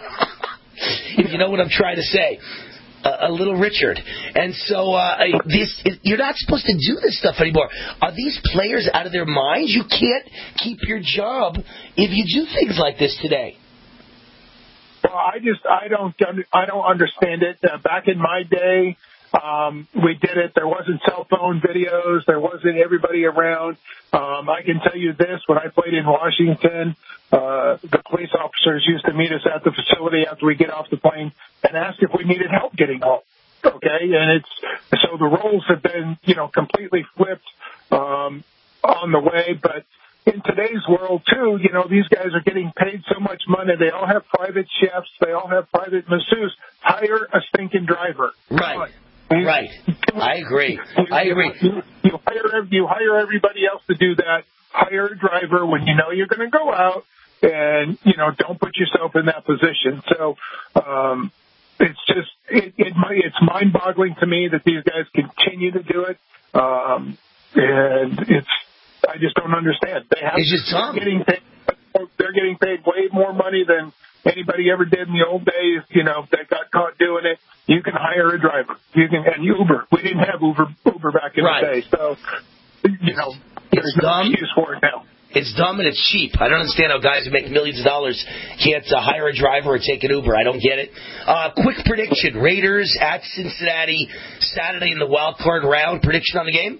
If you know what I'm trying to say. A, a little Richard. And so uh, this you're not supposed to do this stuff anymore. Are these players out of their minds? You can't keep your job if you do things like this today. Well, I just I don't I don't understand it. Uh, back in my day, um, we did it. There wasn't cell phone videos. There wasn't everybody around. Um, I can tell you this: when I played in Washington, uh, the police officers used to meet us at the facility after we get off the plane and ask if we needed help getting home. Okay, and it's so the roles have been, you know, completely flipped um, on the way, but. In today's world, too, you know, these guys are getting paid so much money. They all have private chefs. They all have private masseuses. Hire a stinking driver. Right. Right. I agree. I agree. You, you, hire, you hire everybody else to do that. Hire a driver when you know you're going to go out, and, you know, don't put yourself in that position. So um, it's just it, it, it's mind-boggling to me that these guys continue to do it, um, and it's I just don't understand. They have, it's just they're getting paid, they're getting paid way more money than anybody ever did in the old days. You know, that got caught doing it. You can hire a driver. You can and Uber. We didn't have Uber Uber back in right. the day, so you know, there's it's no dumb. excuse for it now. It's dumb and it's cheap. I don't understand how guys who make millions of dollars can't uh, hire a driver or take an Uber. I don't get it. Uh, quick prediction: Raiders at Cincinnati Saturday in the wild card round. Prediction on the game?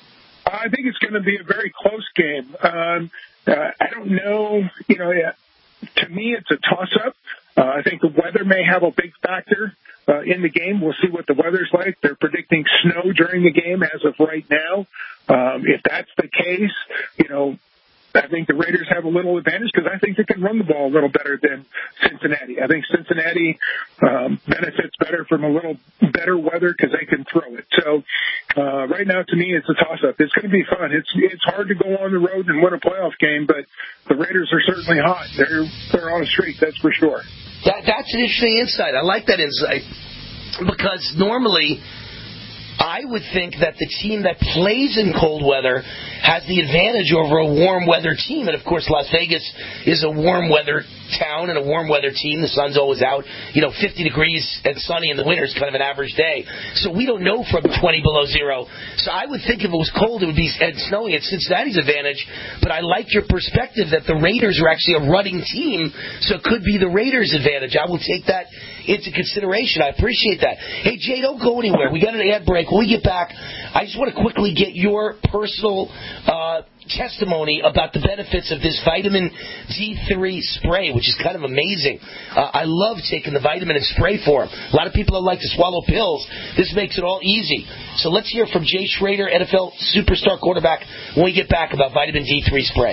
I think it's going to be a very close game. Um, uh, I don't know, you know, to me, it's a toss-up. Uh, I think the weather may have a big factor uh, in the game. We'll see what the weather's like. They're predicting snow during the game as of right now. Um, if that's the case, you know, I think the Raiders have a little advantage because I think they can run the ball a little better than Cincinnati. I think Cincinnati um, benefits better from a little better weather because they can throw it. So uh, right now, to me, it's a toss-up. It's going to be fun. It's it's hard to go on the road and win a playoff game, but the Raiders are certainly hot. They're they're on a streak, that's for sure. That that's an interesting insight. I like that insight because normally I would think that the team that plays in cold weather has the advantage over a warm weather team. And, of course, Las Vegas is a warm weather town and a warm weather team. The sun's always out. You know, fifty degrees and sunny in the winter is kind of an average day. So we don't know from twenty below zero. So I would think if it was cold, it would be and snowing. It's Cincinnati's advantage. But I like your perspective that the Raiders are actually a running team, so it could be the Raiders' advantage. I will take that into consideration. I appreciate that. Hey, Jay, don't go anywhere. We got an ad break. When we get back, I just want to quickly get your personal uh, testimony about the benefits of this vitamin D three spray, which is kind of amazing. Uh, I love taking the vitamin and spray form. A lot of people don't like to swallow pills. This makes it all easy. So let's hear from Jay Schrader, N F L superstar quarterback, when we get back about vitamin D three spray.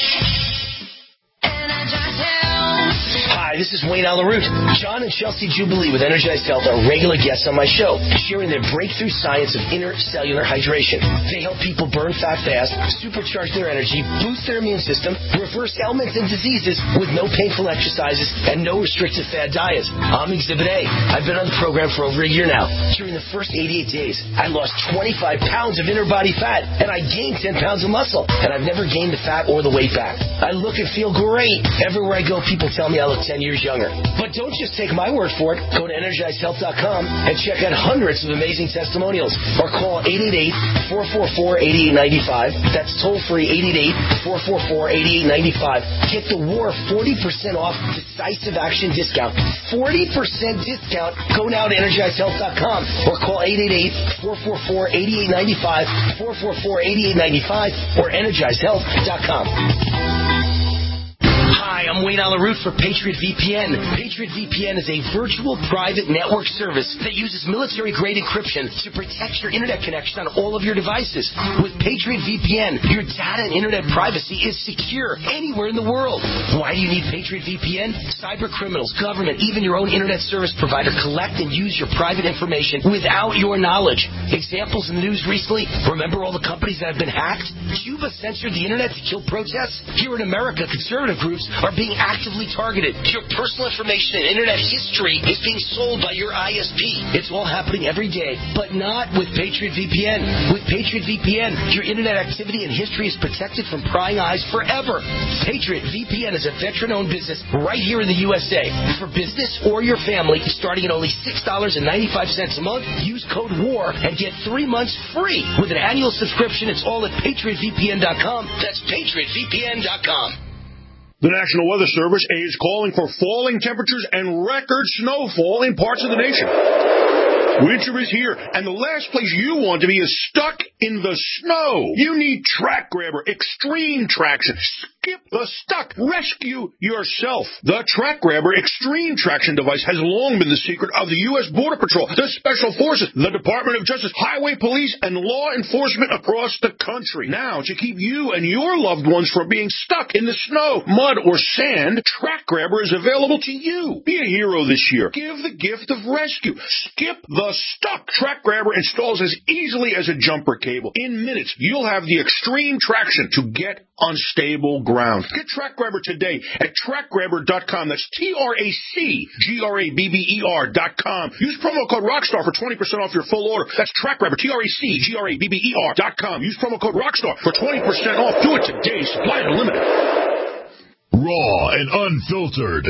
Hi, this is Wayne Alaroot. John and Chelsea Jubilee with Energized Health are regular guests on my show, sharing their breakthrough science of intercellular hydration. They help people burn fat fast, supercharge their energy, boost their immune system, reverse ailments and diseases with no painful exercises and no restrictive fad diets. I'm Exhibit A. I've been on the program for over a year now. During the first eighty-eight days, I lost twenty-five pounds of inner body fat, and I gained ten pounds of muscle, and I've never gained the fat or the weight back. I look and feel great. Everywhere I go, people tell me I look ten years younger. But don't just take my word for it. Go to energized health dot com and check out hundreds of amazing testimonials. Or call eight eight eight, four four four, eight eight nine five. That's toll free, eight eight eight, four four four, eight eight nine five. Get the War forty percent off decisive action discount. forty percent discount. Go now to energized health dot com or call eight eight eight, four four four, eight eight nine five, four four four, eight eight nine five or energized health dot com. Hi, I'm Wayne Alaroot for Patriot V P N. Patriot V P N is a virtual private network service that uses military-grade encryption to protect your internet connection on all of your devices. With Patriot V P N, your data and internet privacy is secure anywhere in the world. Why do you need Patriot V P N? Cyber criminals, government, even your own internet service provider collect and use your private information without your knowledge. Examples in the news recently, remember all the companies that have been hacked? Cuba censored the internet to kill protests? Here in America, conservative groups are being actively targeted. Your personal information and internet history is being sold by your I S P. It's all happening every day, but not with Patriot V P N. With Patriot V P N, your internet activity and history is protected from prying eyes forever. Patriot V P N is a veteran-owned business right here in the U S A. For business or your family, starting at only six dollars and ninety-five cents a month, use code WAR and get three months free. With an annual subscription, it's all at patriot v p n dot com. That's patriot v p n dot com. The National Weather Service is calling for falling temperatures and record snowfall in parts of the nation. Winter is here, and the last place you want to be is stuck in the snow. You need Track Grabber Extreme Traction. Skip the stuck. Rescue yourself. The Track Grabber Extreme Traction device has long been the secret of the U S Border Patrol, the Special Forces, the Department of Justice, Highway Police, and law enforcement across the country. Now, to keep you and your loved ones from being stuck in the snow, mud, or sand, Track Grabber is available to you. Be a hero this year. Give the gift of rescue. Skip the stuck. Track Grabber installs as easily as a jumper cable. In minutes, you'll have the extreme traction to get unstable ground. Get Track Grabber today at track grabber dot com. That's T R A C G R A B B E R dot com. Use promo code ROCKSTAR for twenty percent off your full order. That's Track Grabber, T R A C G R A B B E R dot com. Use promo code ROCKSTAR for twenty percent off. Do it today. Supply unlimited. Raw and unfiltered.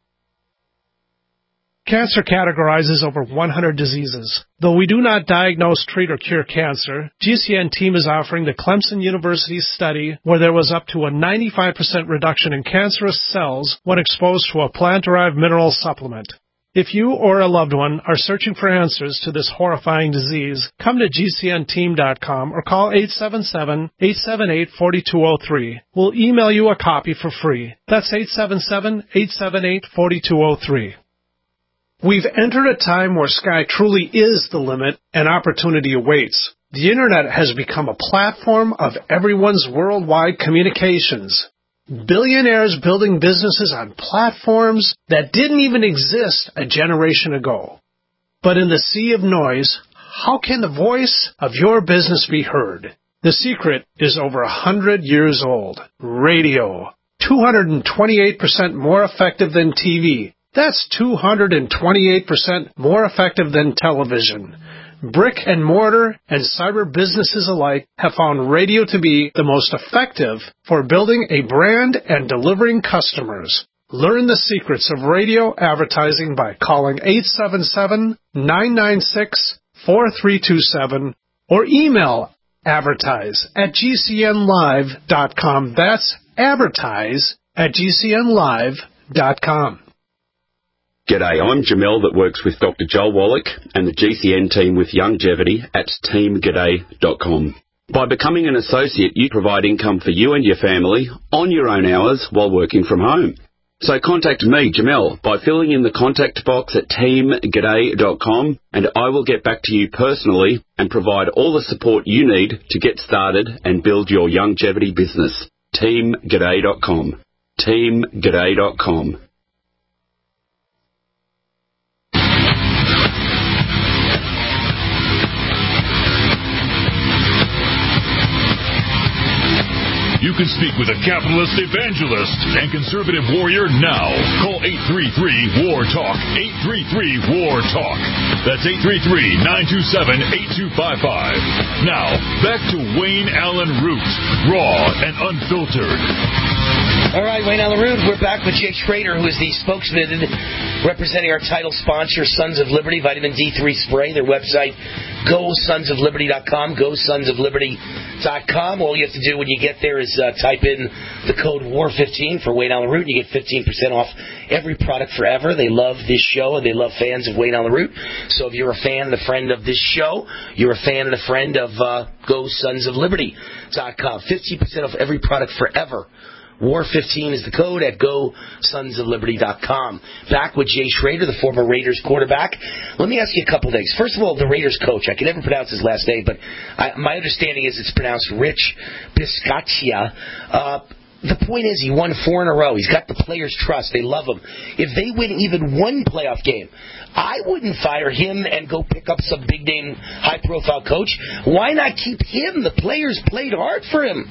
Cancer categorizes over one hundred diseases. Though we do not diagnose, treat, or cure cancer, G C N team is offering the Clemson University study where there was up to a ninety-five percent reduction in cancerous cells when exposed to a plant-derived mineral supplement. If you or a loved one are searching for answers to this horrifying disease, come to G C N team dot com or call eight seven seven, eight seven eight, four two zero three. We'll email you a copy for free. That's eight seven seven, eight seven eight, four two zero three. We've entered a time where sky truly is the limit and opportunity awaits. The Internet has become a platform of everyone's worldwide communications. Billionaires building businesses on platforms that didn't even exist a generation ago. But in the sea of noise, how can the voice of your business be heard? The secret is over a hundred years old. Radio. two hundred twenty-eight percent more effective than T V. That's two hundred twenty-eight percent more effective than television. Brick and mortar and cyber businesses alike have found radio to be the most effective for building a brand and delivering customers. Learn the secrets of radio advertising by calling eight seven seven, nine nine six, four three two seven or email advertise at G C N live dot com. That's advertise at G C N live dot com. G'day, I'm Jamel that works with Doctor Joel Wallach and the G C N team with Longevity at team g'day dot com. By becoming an associate, you provide income for you and your family on your own hours while working from home. So contact me, Jamel, by filling in the contact box at team g'day dot com and I will get back to you personally and provide all the support you need to get started and build your longevity business. team g'day dot com. team g'day dot com. You can speak with a capitalist evangelist and conservative warrior now. Call eight three three, W A R, TALK. eight three three, W A R, TALK. That's eight three three, nine two seven, eight two five five. Now, back to Wayne Allen Root, raw and unfiltered. All right, Wayne Allen Root, we're back with Jay Schrader, who is the spokesman representing our title sponsor, Sons of Liberty, Vitamin D three Spray. Their website, go sons of liberty dot com, go sons of liberty dot com. All you have to do when you get there is uh, type in the code W A R fifteen for Wayne Allen Root, and you get fifteen percent off every product forever. They love this show, and they love fans of Wayne Allen Root. So if you're a fan and a friend of this show, you're a fan and a friend of uh, go sons of liberty dot com. fifteen percent off every product forever. W A R fifteen is the code at go sons of liberty dot com. Back with Jay Schrader, the former Raiders quarterback. Let me ask you a couple things. First of all, the Raiders coach, I can never pronounce his last name, but I, my understanding is it's pronounced Rich Biscaccia. Uh, the point is he won four in a row. He's got the players' trust. They love him. If they win even one playoff game, I wouldn't fire him and go pick up some big-name, high-profile coach. Why not keep him? The players played hard for him.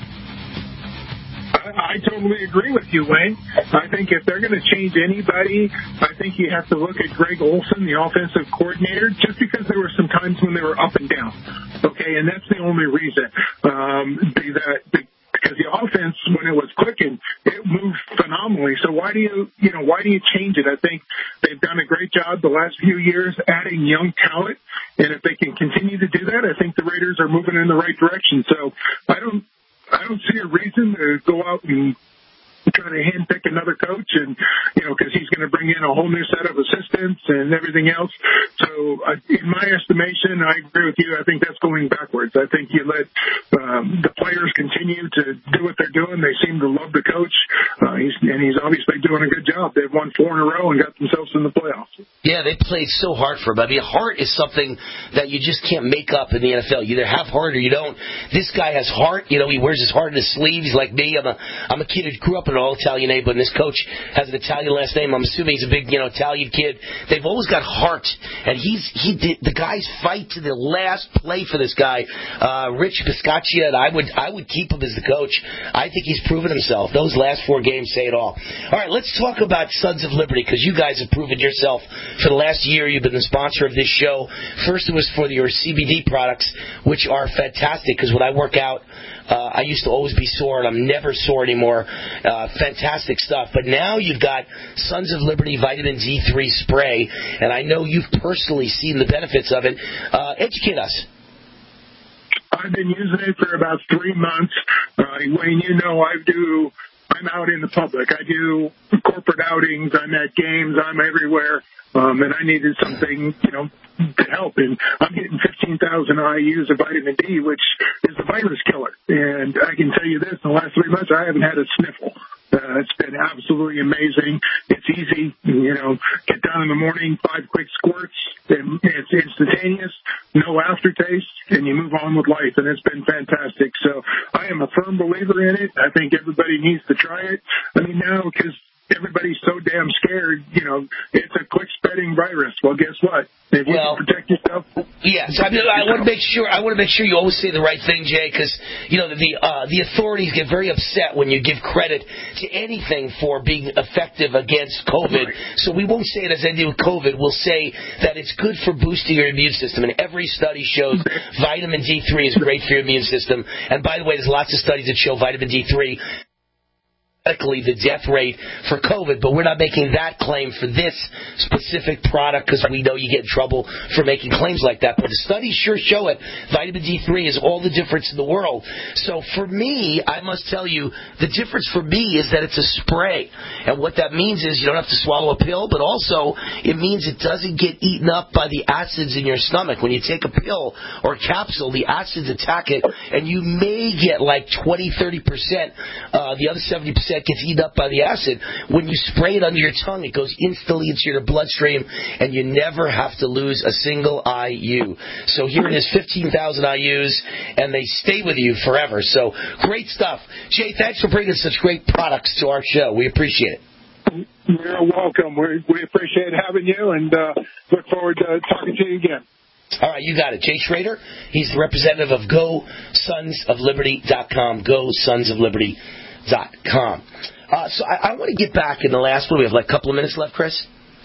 I totally agree with you, Wayne. I think if they're going to change anybody, I think you have to look at Greg Olson, the offensive coordinator, just because there were some times when they were up and down. Okay, and that's the only reason. Um, that, because the offense, when it was clicking, it moved phenomenally. So why do you, you know, why do you change it? I think they've done a great job the last few years adding young talent, and if they can continue to do that, I think the Raiders are moving in the right direction. So I don't. I don't see a reason to go out and try to handpick another coach, and you know, because he's going to bring in a whole new set of assistants and everything else. So, uh, in my estimation, I agree with you. I think that's going backwards. I think you let um, the players continue to do what they're doing. They seem to love the coach, uh, he's, and he's obviously doing a good job. They've won four in a row and got themselves in the playoffs. Yeah, they played so hard for him. I mean, heart is something that you just can't make up in the N F L. You either have heart or you don't. This guy has heart. You know, he wears his heart in his sleeve. He's like me. I'm a I'm a kid who grew up in an all-Italian neighborhood, and this coach has an Italian last name. I'm assuming he's a big, you know, Italian kid. They've always got heart, and he's he did the guys fight to the last play for this guy, uh, Rich Biscaccia, and I would I would keep him as the coach. I think he's proven himself. Those last four games say it all. All right, let's talk about Sons of Liberty, because you guys have proven yourself for the last year. You've been the sponsor of this show. First, it was for your C B D products, which are fantastic, because when I work out, uh, I used to always be sore, and I'm never sore anymore. Uh, fantastic stuff. But now you've got Sons of Liberty Vitamin D three Spray, and I know you've personally seen the benefits of it. Uh, educate us. I've been using it for about three months. Uh, Wayne, you know I do... I I'm out in the public. I do corporate outings. I'm at games. I'm everywhere. Um, and I needed something, you know, to help. And I'm getting fifteen thousand I U's of vitamin D, which is the virus killer. And I can tell you this, in the last three months, I haven't had a sniffle. Uh, it's been absolutely amazing. It's easy, you know, get down in the morning, five quick squirts, and it's instantaneous, no aftertaste, and you move on with life, and it's been fantastic. So I am a firm believer in it. I think everybody needs to try it. I mean, now, because everybody's so damn scared, you know, it's a quick spreading virus. Well, guess what? If you well, can protect yourself. Yes, I, mean, I want to make sure. I want to make sure you always say the right thing, Jay, because you know the uh, the authorities get very upset when you give credit to anything for being effective against COVID. Right. So we won't say it as anything with COVID. We'll say that it's good for boosting your immune system, and every study shows vitamin D three is great for your immune system. And by the way, there's lots of studies that show vitamin D three. The death rate for COVID, but we're not making that claim for this specific product because we know you get in trouble for making claims like that. But the studies sure show it. Vitamin D three is all the difference in the world. So for me, I must tell you, the difference for me is that it's a spray. And what that means is you don't have to swallow a pill, but also it means it doesn't get eaten up by the acids in your stomach. When you take a pill or a capsule, the acids attack it, and you may get like twenty, thirty percent. Uh, the other seventy percent gets eaten up by the acid. When you spray it under your tongue, it goes instantly into your bloodstream, and you never have to lose a single I U. So here it is, fifteen thousand I U's, and they stay with you forever. So great stuff. Jay, thanks for bringing such great products to our show. We appreciate it. You're welcome. We, we appreciate having you, and uh, look forward to talking to you again. All right, you got it. Jay Schrader, he's the representative of Go Sons of Liberty dot com. Go Sons of Liberty dot com. Uh, so I, I want to get back in the last one. We have like a couple of minutes left, Chris.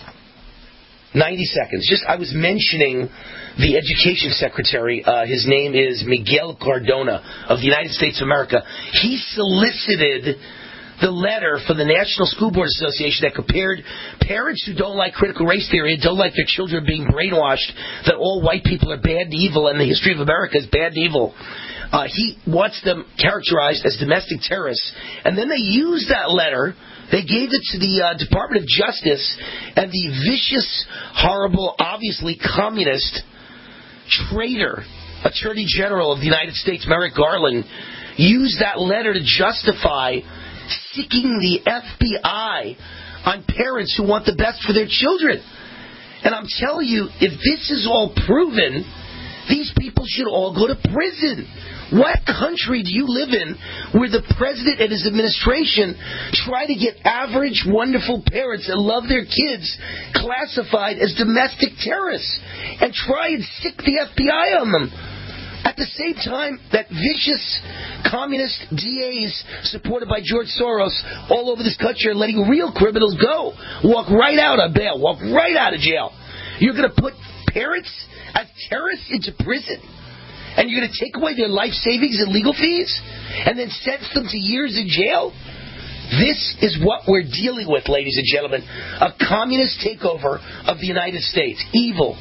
ninety seconds. Just I was mentioning the education secretary. Uh, his name is Miguel Cardona of the United States of America. He solicited the letter from the National School Board Association that compared parents who don't like critical race theory and don't like their children being brainwashed that all white people are bad and evil and the history of America is bad and evil. Uh, he wants them characterized as domestic terrorists. And then they used that letter. They gave it to the uh, Department of Justice, and the vicious, horrible, obviously communist traitor, Attorney General of the United States, Merrick Garland, used that letter to justify sicking the F B I on parents who want the best for their children. And I'm telling you, if this is all proven, these people should all go to prison. What country do you live in where the president and his administration try to get average, wonderful parents that love their kids classified as domestic terrorists and try and sick the F B I on them? At the same time that vicious communist D As supported by George Soros all over this country are letting real criminals go. Walk right out on bail. Walk right out of jail. You're going to put parents as terrorists into prison? And you're going to take away their life savings and legal fees? And then sentence them to years in jail? This is what we're dealing with, ladies and gentlemen. A communist takeover of the United States. Evil.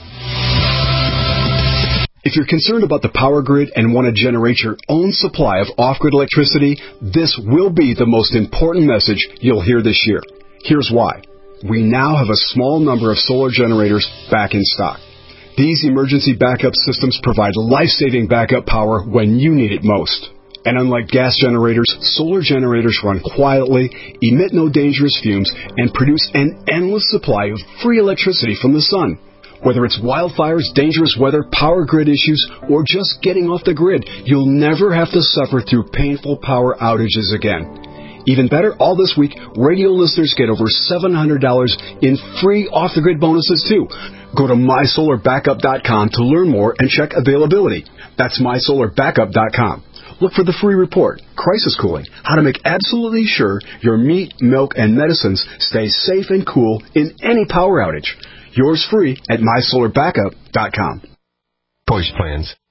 If you're concerned about the power grid and want to generate your own supply of off-grid electricity, this will be the most important message you'll hear this year. Here's why. We now have a small number of solar generators back in stock. These emergency backup systems provide life-saving backup power when you need it most. And unlike gas generators, solar generators run quietly, emit no dangerous fumes, and produce an endless supply of free electricity from the sun. Whether it's wildfires, dangerous weather, power grid issues, or just getting off the grid, you'll never have to suffer through painful power outages again. Even better, all this week, radio listeners get over seven hundred dollars in free off-the-grid bonuses, too. Go to my solar backup dot com to learn more and check availability. That's my solar backup dot com. Look for the free report, Crisis Cooling, how to make absolutely sure your meat, milk, and medicines stay safe and cool in any power outage. Yours free at my solar backup dot com. Choice plans.